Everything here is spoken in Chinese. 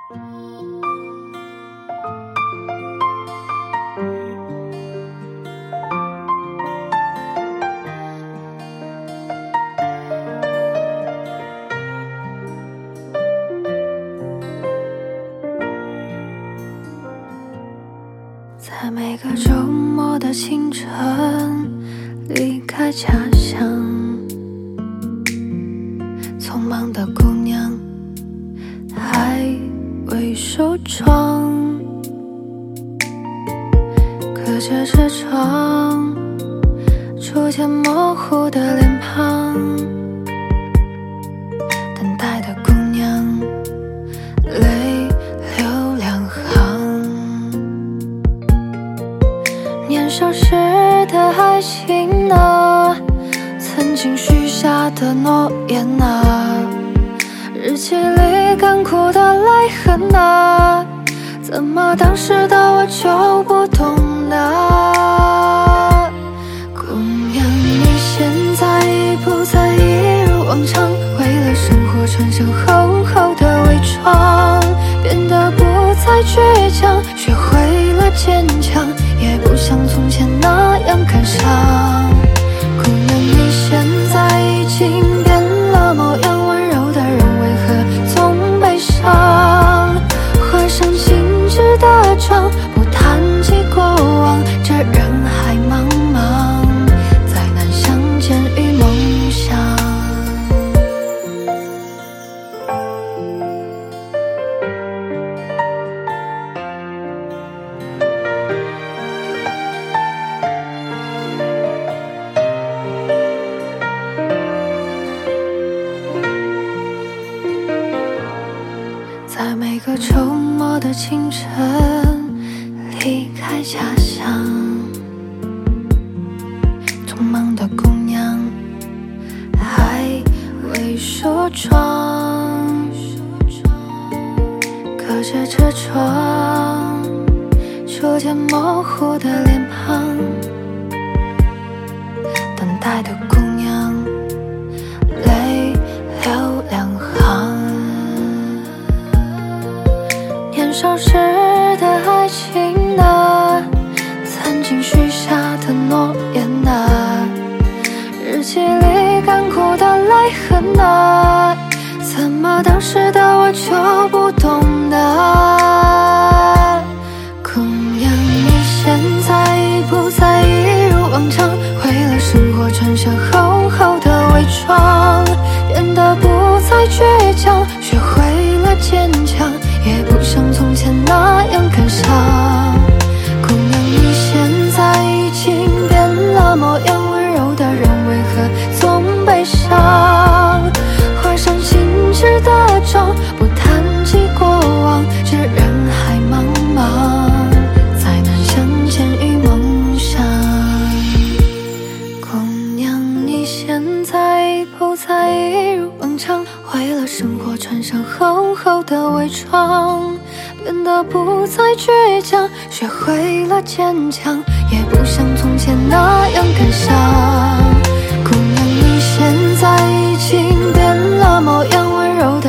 在每个周末的清晨，离开家乡，匆忙的姑娘还未收场，隔着车窗，逐渐模糊的脸庞，等待的姑娘泪流两行。年少时的爱情啊，曾经许下的诺言啊，日记里干枯的泪痕啊，怎么当时的我就不懂呢？姑娘，你现在已不再一如往常，为了生活穿上厚厚的伪装，变得不再倔强，学会了坚强，也不像从前那样感伤。姑娘，你现在已经变了模样，温柔的人为何总悲伤？画上静止的妆，不谈及过往，这人海茫茫，再难相见与梦想。在每个周末的清晨，离开家乡，匆忙的姑娘还未梳妆，隔着车窗，逐渐模糊的脸庞，等待的姑娘泪流两行。年少时的爱情啊，曾经许下的诺言啊，日记里干枯的泪痕啊，怎么当时的我就不懂呢？姑娘，你现在已不再一如往常，为了生活穿上厚厚的伪装，变得不再倔强，学会了坚强，也不像从前那样感伤。姑娘，你现在已经变了模样，温柔的人为何总悲伤？画上静止的妆，不谈及过往，这人海茫茫，再难相见与梦想。姑娘，你现在已不再一如往常，为了生活穿上厚厚的伪装，变得不再倔强，学会了坚强，也不像从前那样感伤。姑娘，你现在已经变了模样，温柔的